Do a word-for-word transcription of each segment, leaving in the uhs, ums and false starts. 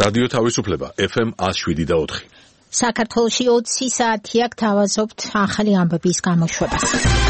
რადიო თავისუფლება ეფ ემ one oh seven და four. საქართველოში ოცი საათია გთავაზობთ ახალი ამბების გამოშვებას.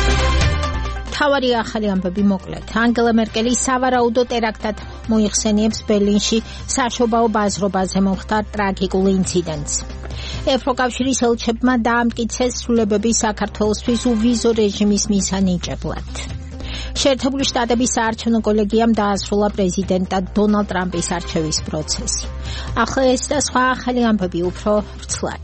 თავარი ახალი ამბები მოკლედ. ანგელა მერკელი სავარაუდო ტერაქტად მოიხსენიებს ბერლინში საშობაო ბაზრობაზე მომხდარ ტრაგიკულ ინციდენტს. ევროკავშირის ელჩებმა დაამტკიცეს სრულებები საქართველოსთვის უვიზო რეჟიმის მისანიჭებლად. შეერთებული შტატების საარჩევნო კოლეგიამ დაასრულა პრეზიდენტად დონალდ ტრამპის არჩევის პროცესი. ახლა ეს და სხვა ახალი ამბები უფრო ვრცლად.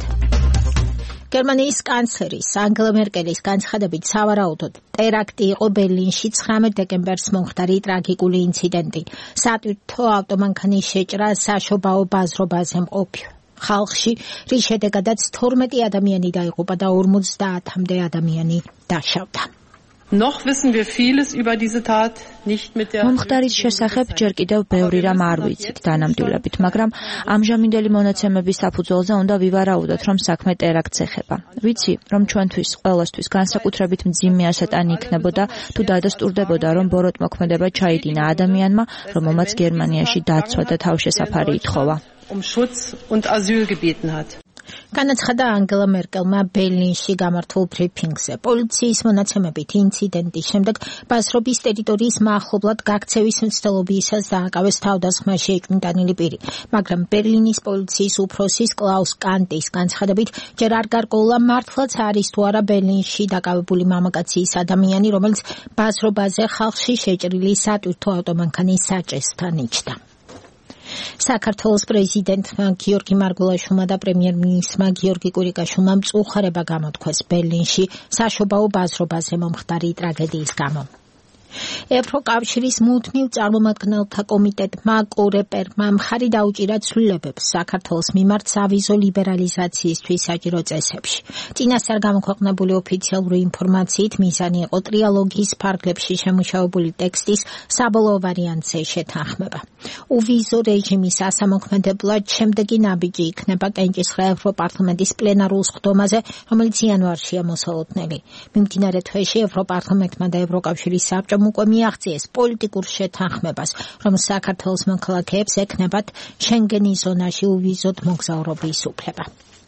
გერმანიის კანცლერის ანგელა მერკელის განცხადებით სავარაუდოდ ტერაქტი იყო ბერლინში ცხრამეტ დეკემბერს მომხდარი ტრაგიკული ინციდენტი. სატვირთო ავტომანქანის შეჭრა საშობაო ბაზრობაზე მყოფ ხალხში, რის შედეგადაც თორმეტი ადამიანი დაიღუპა და ორმოცდაათამდე ადამიანი დაშავდა. Noch wissen wir vieles über diese Tat nicht mit der მომხდარის შესახებ ჯერ კიდევ ბევრი რამ არ ვიცით დანამდვილებით, მაგრამ ამჟამინდელი მონაცემების საფუძველზე უნდა ვივარაუდოთ, რომ საქმე ტერაქტს ეხება. ვიცი, რომ ჩვენთვის ყველასთვის განსაკუთრებით მძიმე ასატანი იქნებოდა, თუ დადასტურდებოდა, რომ ბოროტმოქმედება ჩაიდინა ადამიანმა, რომელმაც გერმანიაში დაცვა და თავშესაფარი ითხოვა. Um Schutz und Asyl gebeten hat. განაცხადა ანგელა მერკელმა ბერლინში გამართულ ბრიფინგზე. პოლიციის მონაცემებით ინციდენტის შემდეგ ბაზრობის ტერიტორიის მახლობლად გაქცევის მცდელობისას დააკავეს თავდასხმაში ეჭვმიტანილი პირი, მაგრამ ბერლინის პოლიციის უფროსის კლაუს კანტის განცხადებით ჯერ არ გარკვეულა მართლაც არის თუ არა ბერლინში დაკავებული მამაკაცის ადამიანი, რომელიც ბაზრობაზე ხალხში შეჭრილი სატვირთო ავტომანქანის საჭესთან იჯდა. საქართველოს პრეზიდენტმა გიორგი მარგველაშვილმა და პრემიერ-მინისტრმა გიორგი კვირიკაშვილმა მწუხარება გამოთქვეს ბერლინში საშობაო ბაზრობაზე მომხდარი ტრაგედიის გამო. ევროკავშირის მუდმივ წარმომადგენელთა კომიტეტმა კორეპერმა მხარი დაუჭირა ცვლილებებს საქართველოს მიმართ სავიზო ლიბერალიზაციისთვის საჭირო წესებში. წინასწარ გამოქვეყნებული ოფიციალური ინფორმაციით მიზანი იყო ტრიალოგის ფარგლებში შემუშავებული ტექსტის საბოლოო ვარიანტზე შეთანხმება. უვიზო რეჟიმის ასამოქმედებლად შემდეგი ნაბიჯი იქნება კენჭისხრა ევროპარლამენტის პლენარულ სხდომაზე, რომელიც იანვარშია მოსალოდნელი. მიმდინარე თვეში ევროპარლამენტმა და ევროკავშირის საბჭომ უკვე მიაღწიეს პოლიტიკურ შეთანხმებას, რომ საქართველოს მოქალაქეებს ექნებათ შენგენის ზონაში უვიზოდ მოგზაურობის უფლება.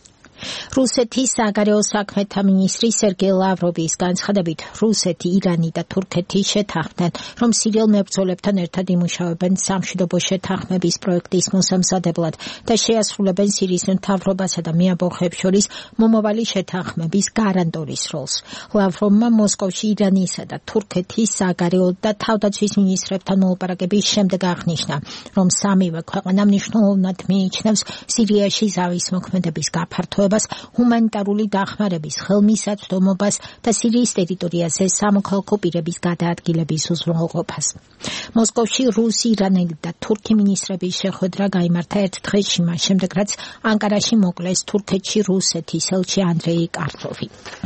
რუსეთის საგარეო საქმეთა მინისტრი სერგეი ლავროვის განცხადებით, რუსეთი, ირანი და თურქეთი შეთანხმდნენ, რომ სირიელ მებრძოლებთან ერთად იმუშავებენ სამშვიდობო შეთანხმების პროექტის მოსამზადებლად და შეასრულებენ სირიის მთავრობასა და მეაბოხეებს შორის მომავალი შეთანხმების გარანტორის როლს. ლავროვმა მოსკოვში ირანისა და თურქეთის საგარეო და თავდაცვის მინისტრებთან მოლაპარაკების შემდეგ აღნიშნა, რომ სამივე ქვეყანა მნიშვნელოვნად მიიჩნევს სირიაში ზავის მოქმედების გაფართოებას, ჰუმანიტარული დახმარების ხელმისაწვდომობას და სირიის ტერიტორიაზე სამოქალაქო პირების გადაადგილების უზრუნველყოფას. მოსკოვში რუსი, ირანელი და თურქი მინისტრების შეხვედრა გაიმართა ერთ დღეში, მას შემდეგ რაც ანკარაში მოკლეს თურქეთში რუსეთის ელჩი ანდრეი კარლოვი.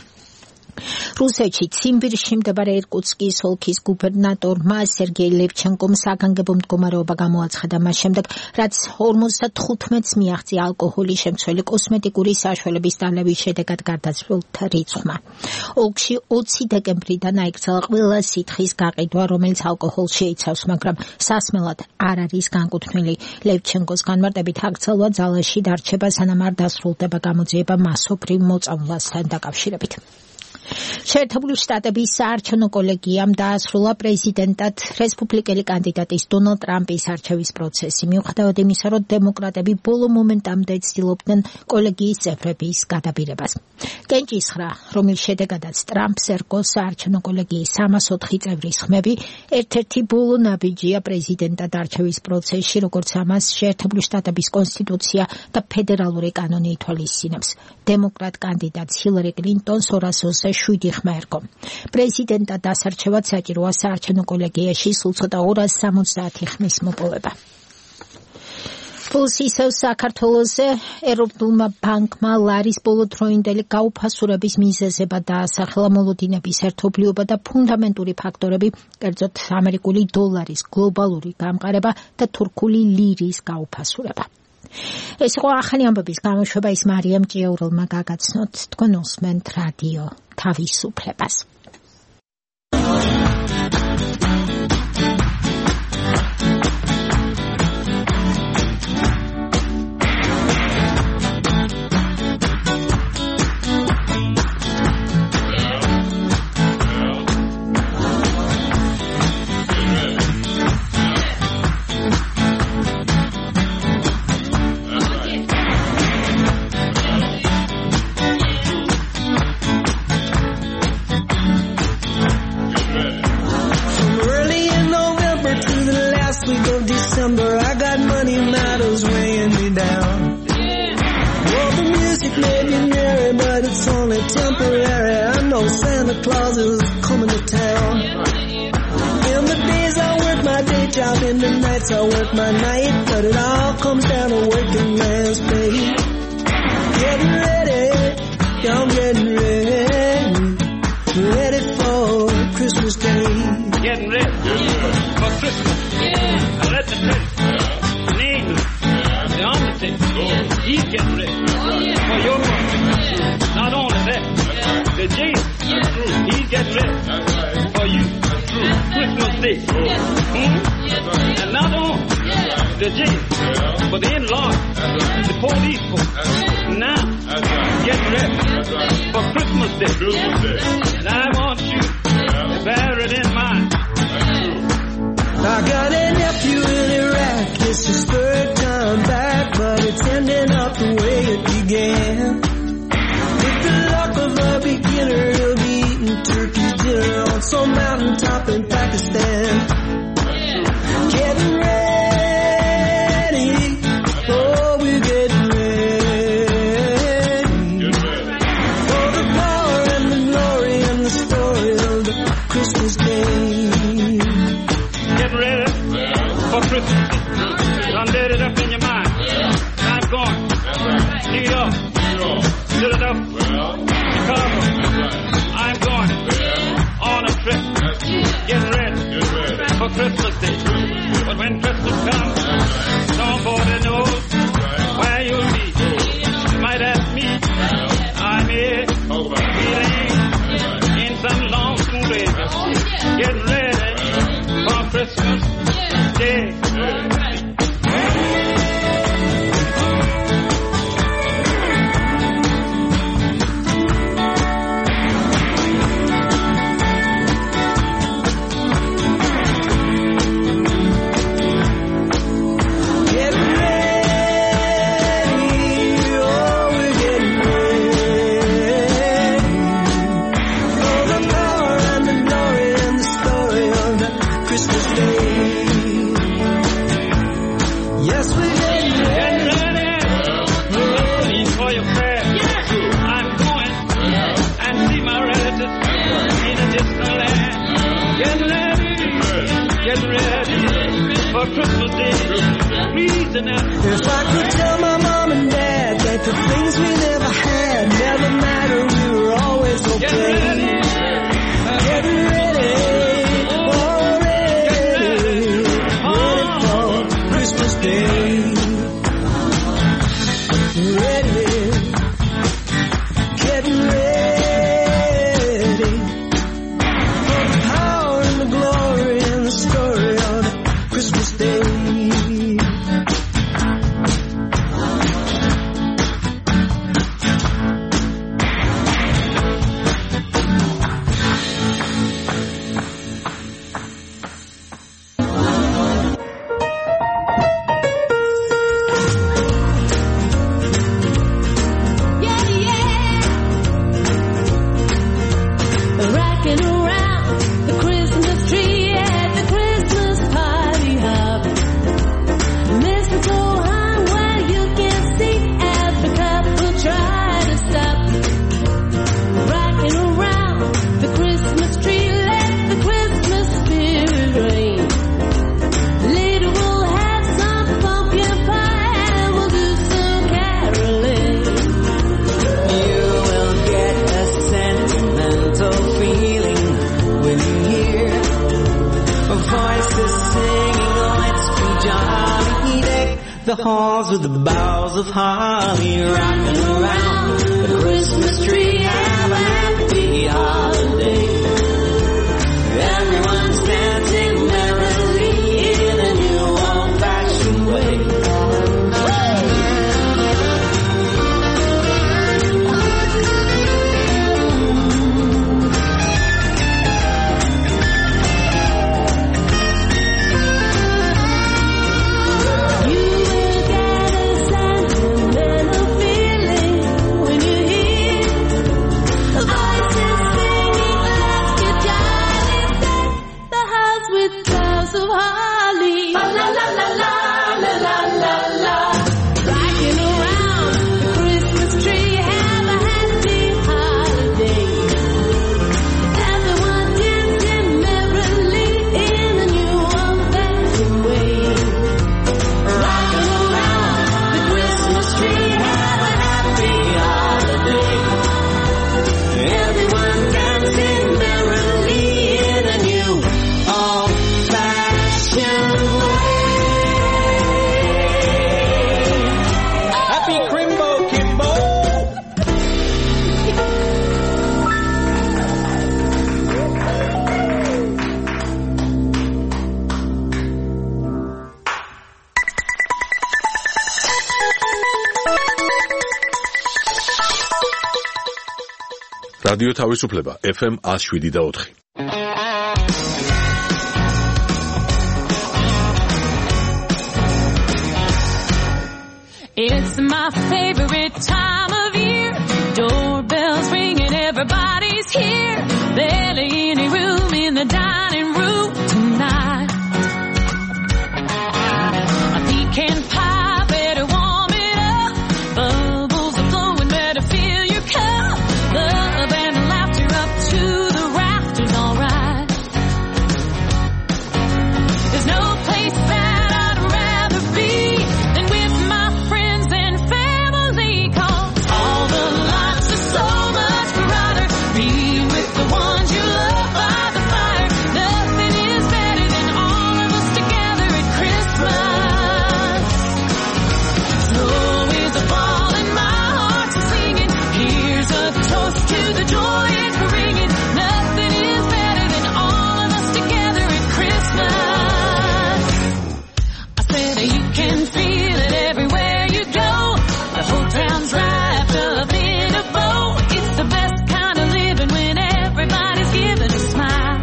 რუსეთში ციმბირში მდებარე ირკუტსკის ოლქის გუბერნატორმა სერგეი ლევჩენკომ საგანგებო მდგომარეობა გამოაცხადა მას შემდეგ, რაც ორმოცდათხუთმეტს მიაღწია ალკოჰოლის შემცველი კოსმეტიკური საშუალების დალევის შედეგად გარდაცვლილთა რიცხვმა. ოლქში ოცი დეკემბრიდან აიკრძალა ყველა სითხის გაყიდვა, რომელიც ალკოჰოლს შეიცავს, მაგრამ სასმელად არ არის განკუთვნილი. ლევჩენკოს განმარტებით აკრძალვა ძალაში დარჩება, სანამ არ დასრულდება გამოძიება მასობრივ მოწამვლასთან დაკავშირებით. შეერთებული შტატების საარჩევნო კოლეგიამ დაასრულა პრეზიდენტად რესპუბლიკელი კანდიდატის დონალდ ტრამპის არჩევის პროცესი, მიუხედავად იმისა, რომ დემოკრატები ბოლო მომენტამდე ცდილობდნენ კოლეგიის წევრების გადაბირებას. კენჭისხრა, რომლის შედეგადაც ტრამპს ერგო საარჩევნო კოლეგიის სამას ოთხი წევრის ხმები, ერთ-ერთი ბოლო ნაბიჯია პრეზიდენტად არჩევის პროცესში, როგორც ამას შეერთებული შტატების კონსტიტუცია და ფედერალური კანონი ითვალისწინებს. დემოკრატ კანდიდატს ჰილარი კლინტონს ორას ოცდაშვიდი შვიდი ხმა ერგო. პრეზიდენტად დასარჩევად საჭიროა საარჩევნო კოლეგიაში სულ ცოტა ორას სამოცდაათი ხმის მოპოვება. ფულს ისევ საქართველოზე ეროვნულმა ბანკმა ლარის ბოლოდროინდელი გაუფასურების მიზეზებად დაასახელა მოლოდინების ერთობლიობა და ფუნდამენტური ფაქტორები, კერძოდ ამერიკული დოლარის გლობალური გამყარება და თურქული ლირის გაუფასურება. ეს იყო ახალი ამბების გამოშვება, ის მარიამ ჭიაურელმა გაგაცნოთ. თქვენ უსმენთ რადიო თავისუფლებას. Claus is coming to town. In the days I work my day job, in the nights I work my night, but it all comes down to working man's pay. Getting ready, I'm getting ready, ready for Christmas Day. Getting ready for Christmas. I let the tell you, the undertaker, he's getting ready for your work. Not only that, the Jesus, he's getting ready for you. Christmas Day. Hmm? And not only the jail, but the in-law, the police folks. Now, get ready for Christmas Day. And I want you to bear it in mind. I got a nephew in Iraq. It's his third time back, but it's ending up the way it began. With the luck of a beginner, he'll be eating turkey dinner on some mountaintop in Pakistan. Getting ready, oh, we're getting ready for the power and the glory and the story of the Christmas Day. Get ready for Christmas. Done let it up in your mind. I'm going. Lead up. Fill it up. Chicago. I'm going on a trip. Getting ready for Christmas Day. But when Christmas comes, nobody knows where you'll be. You might ask me. I'm here. Feeling in some long school days. Getting ready for Christmas Day. If I could tell my mom and dad that the things we never had never matter, we were always okay. Getting ready, already, ready for Christmas Day. Ready, getting ready for the power and the glory and the story of Christmas Day. The halls with the boughs of holly, rocking around the Christmas tree. Have a happy holiday. Everyone's dancing merrily in a new old-fashioned way. You will get a sentimental feeling when you hear რადიო თავისუფლება ეფ ემ one oh seven და four. It's my favorite time of year. Doorbells ringing, everybody's here. Barely any room in the dining room tonight. A pecan pie, better warm it up. Bubbles are flowing, better fill your cup. Love and laughter up to the rafters, alright. There's no place that I'd rather be than with my friends and family. 'Cause all the lights are so much brighter being with the ones you love by the fire. Nothing is better than all of us together at Christmas. Snow is a falling, my heart's a singing. Here's a toast to the joy it's bringing. Nothing is better than all of us together at Christmas. I said you can feel it everywhere you go. The whole town's wrapped up in a bow. It's the best kind of living when everybody's giving a smile.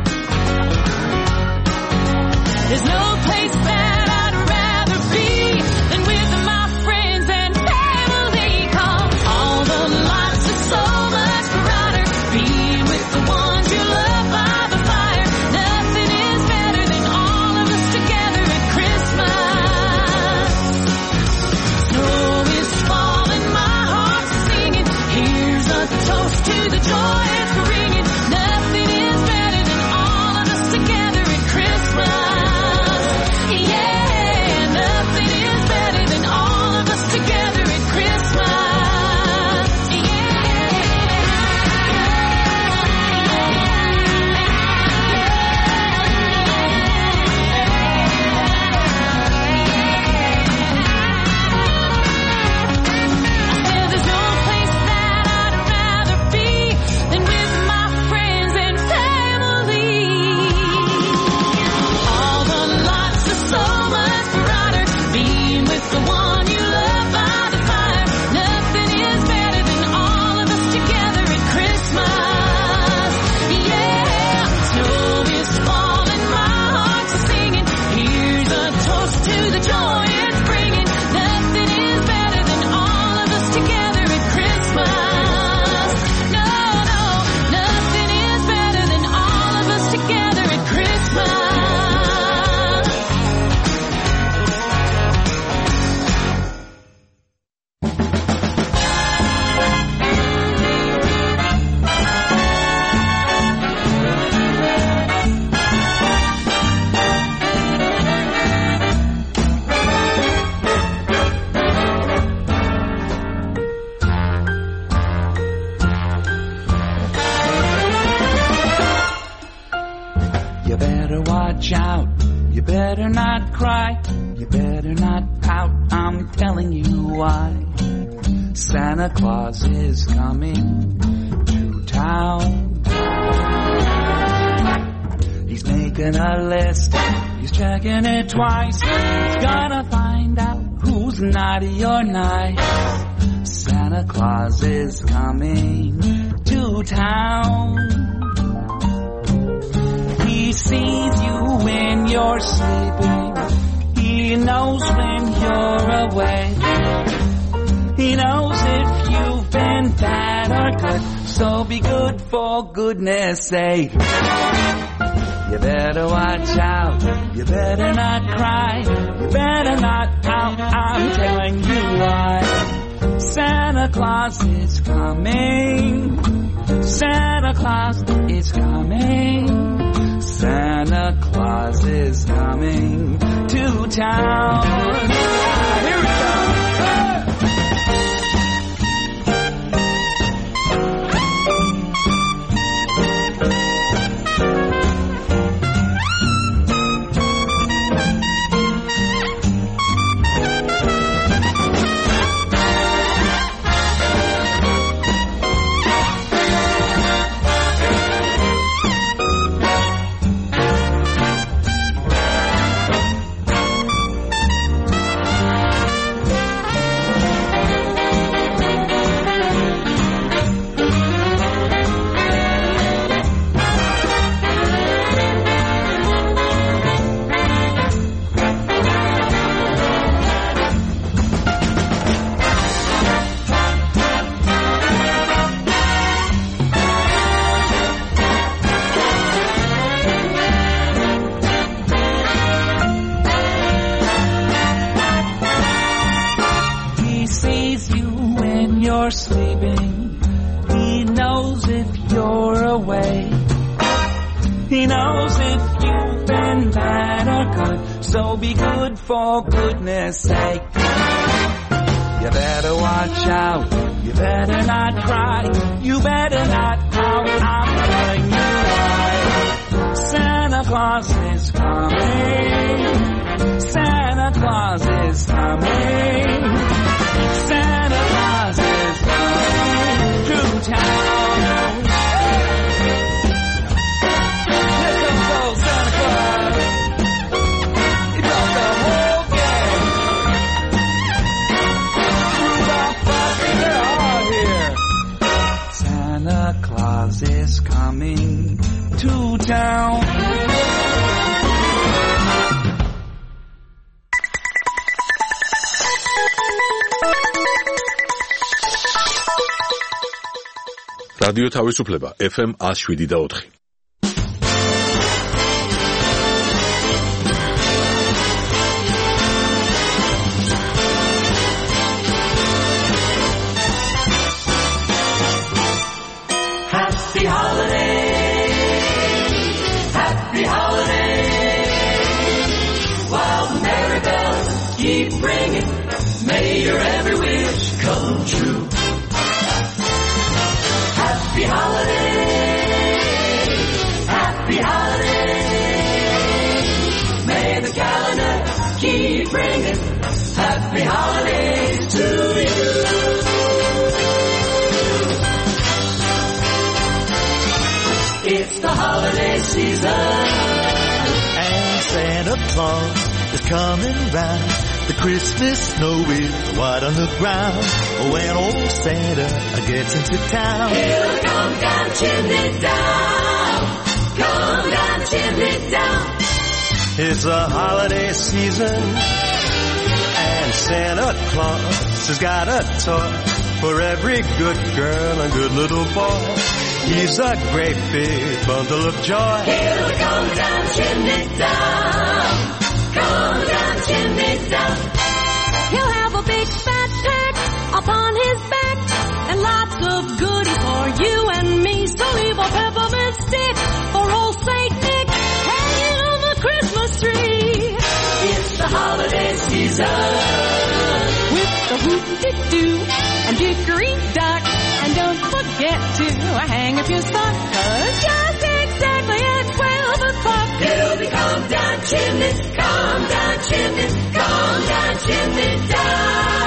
There's no place that I'd rather be than with my friends and family. 'Cause all the lights are so much brighter being with the ones you love by the fire. Nothing is better than all of us together at Christmas. Snow is falling, my heart's singing. Here's a toast to the joy it's bringing. Nothing is better than all of us together at Christmas. Yeah, nothing is better than all of us together at Christmas. There's no place that I'd rather be than with my friends and family. All the lights are so much brighter being with the one you love by the fire. Nothing is better than all of us together at Christmas. Yeah, snow is falling, my heart's singing. Here's a toast to the joy it's bringing. Nothing is better than all of us together at Christmas. No, no, nothing is better than all of us together at Christmas. You better watch out. You better not cry. You better not pout. I'm telling you why. Santa Claus is coming to town. He's making a list. He's checking it twice. He's gonna find out who's naughty or nice. Santa Claus is coming to town. He sees you when you're sleeping. He knows when you're awake. He knows if you've been bad or good. So be good for goodness sake. You better watch out. You better not cry. You better not pout. I'm telling you why. Santa Claus is coming. Santa Claus is coming. Santa Claus is coming to town. Here we go. sleeping. He knows if you're awake. He knows if you've been bad or good. So be good for goodness sake. You better watch out. You better not cry. You better not pout. I'm telling you why. Santa Claus is coming. Santa Claus is coming. Santa Claus is coming to town. Here comes old Santa Claus. He brought the whole gang. Rudolph, Buffy, they're all here. Santa Claus is coming to town. რადიო თავისუფლება ეფ ემ one oh seven და four. Happy holiday, happy holiday. While the merry bells keep ringing, may your every wish come true. Happy holiday, happy holiday. May the calendar keep ringing. Happy holidays to you. It's the holiday season, and Santa Claus is coming round. The Christmas snow is white on the ground. When old Santa gets into town, he'll come down chimney down, come down chimney down. It's a holiday season, and Santa Claus has got a toy for every good girl and good little boy. He's a great big bundle of joy. He'll come down chimney down, come down chimney down. He'll have a big fat pack upon his back and lots of goodies for you and me. So leave a peppermint stick for old Saint Nick hanging on the Christmas tree. It's the holiday season with the whoop-de-doo and dickory-dock. And don't forget to hang up your sock, 'cause just exactly at twelve o'clock he'll be come down chimney, come down chimney, come down chimney down.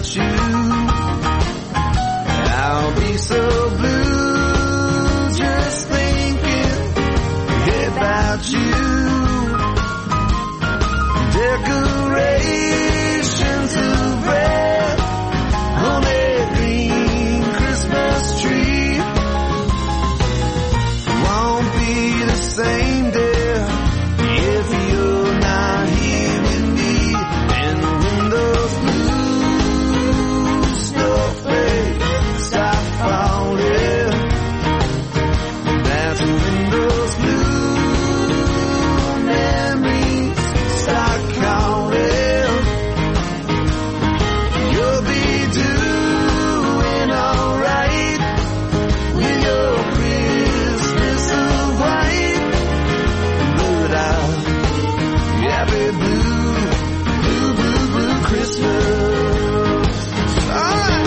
you. I'll be so blue just thinking about you. Decorations of red on a green Christmas tree. Won't be the same day if you're not here with me. And when those blue snowflakes stop falling, that's when those blue memories start calling. You'll be doing alright with your Christmas of white. But I'll have a blue, blue, blue, blue Christmas. Alright.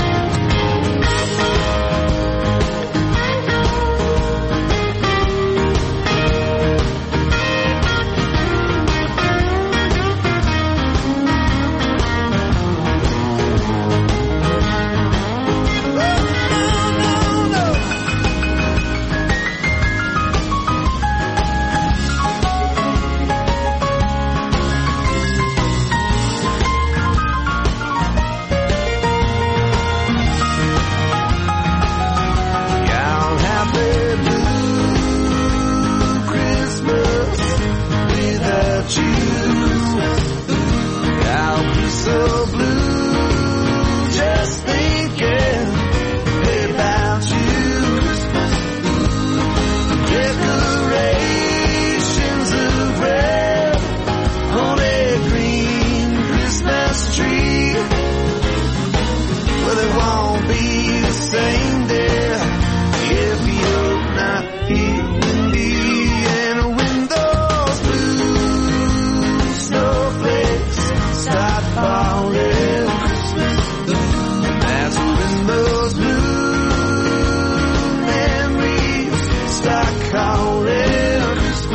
I'll have a blue Christmas without you. I'll be so blue just thinking about you. Decorations of red on a green Christmas tree. Well, it won't be the same day if you're not here with me. And when those blue snowflakes start falling, that's when those blue memories start calling.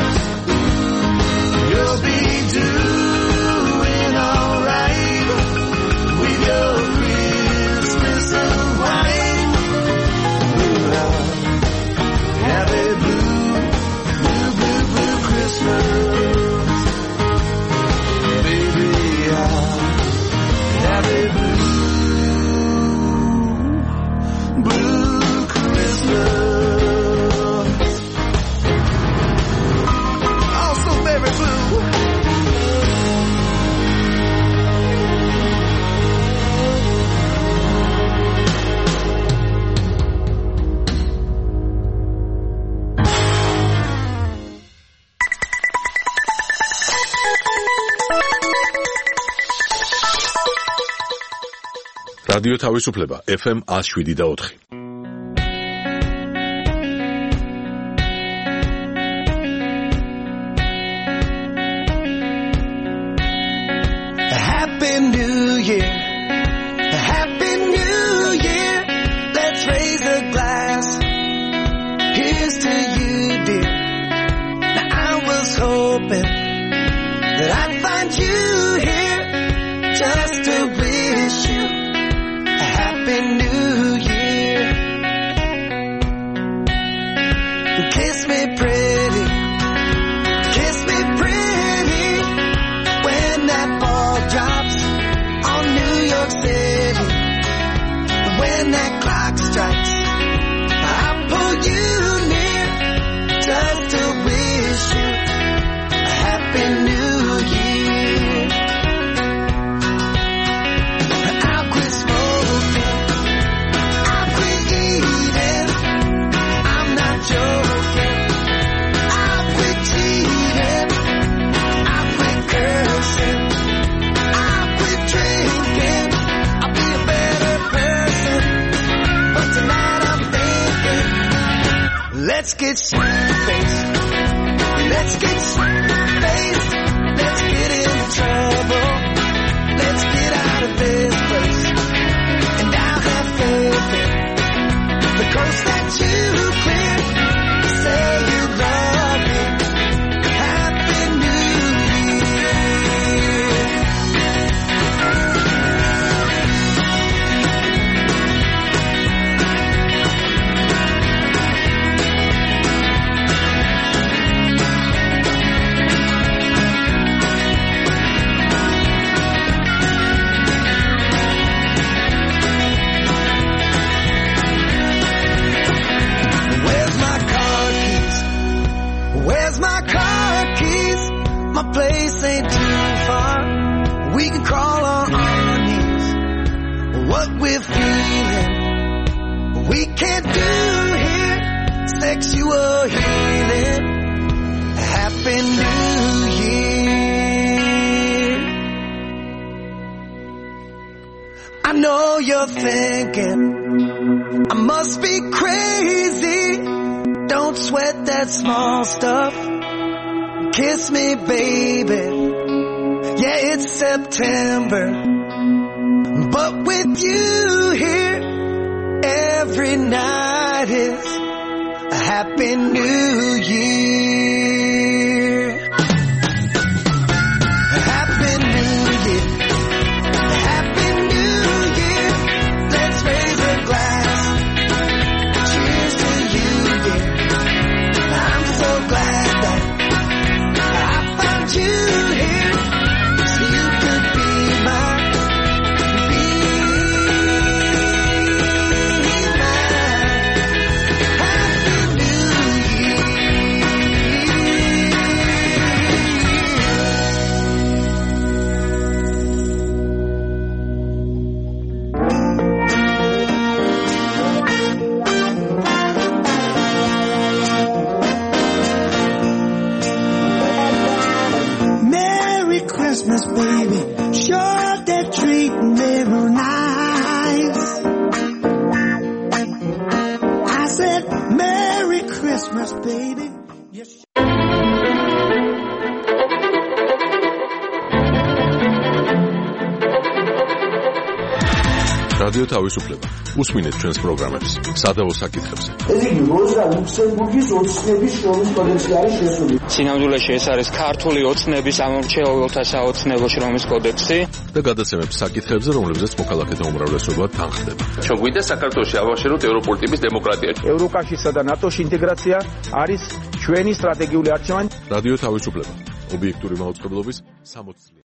You'll be doing alright with your Christmas of white. I'll have a blue, blue, blue, blue Christmas. Baby, I'll have a blue, blue Christmas. Oh, so very blue. რადიო თავისუფლება ეფ ემ one oh seven და four. Happy New Year, Happy New Year. Let's raise a glass. Here's to you, dear. Now I was hoping that I'd find you here just to wish you a Happy New Year. Kiss me pretty, kiss me pretty, when that ball drops on New York City. When that clock strikes, I'll pull you near just to wish you a Happy New Year. I'll quit smoking, I'll quit eating, I'm not joking. I'll quit cheating, I'll quit cursing, I'll quit drinking, I'll be a better person. But tonight I'm thinking, let's get sweet-faced, let's get sweet-faced, let's get in trouble, let's get out of this place. And I'll have faith in the coast that you cleared. Say you love me. Happy New Year. I know you're thinking I must be crazy. Don't sweat that small stuff. Kiss me, baby. Yeah, it's September, but with you here, every night is a happy new year. Happy New Year. Happy New Year. Let's raise a glass. Cheers to you, yeah. I'm so glad that I found you here, so you could be mine. Be mine. Happy New Year. Merry Christmas, baby. Sure they're treating me real nice. I said, Merry Christmas, baby. Yes. რადიო თავისუფლება. უსმინეთ ჩვენს პროგრამებს სადავო საკითხებზე. ეს იგი როზა ლუქსემბურგის ოცნების შრომის კოდექსში არის შესული. სინამდვილეში ეს არის ქართული ოცნების ამომრჩეველთა საოცნებო შრომის კოდექსი და გადაცემებს საკითხებზე, რომლებზეც მოქალაქეთა უმრავლესობა თანხდება. ჩვენ გვინდა საქართველოში ავაშენოთ ევროპული ტიპის დემოკრატია. ევროკავშირსა და ნატოს ინტეგრაცია არის ჩვენი სტრატეგიული არჩევანი. რადიო თავისუფლება. ობიექტური მაუწყებლობის სამოცდაათი